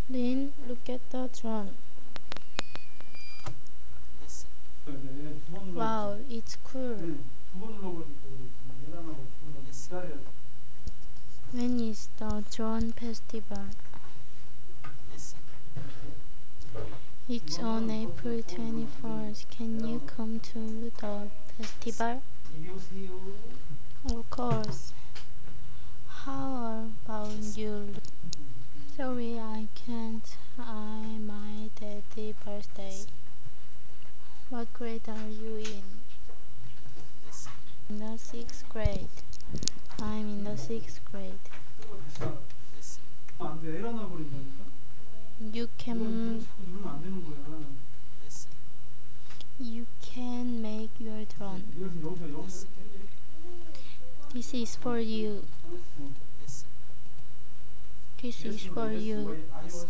Lin, look at the drone. Wow, it's cool. When is the drone festival? It's on April 24th. Can you come to the festival? Of course. How about you? Sorry, I can't. My daddy's birthday. What grade are you in? In the 6th grade. I'm in the 6th grade. You can make your drone. This is for you. This is for you.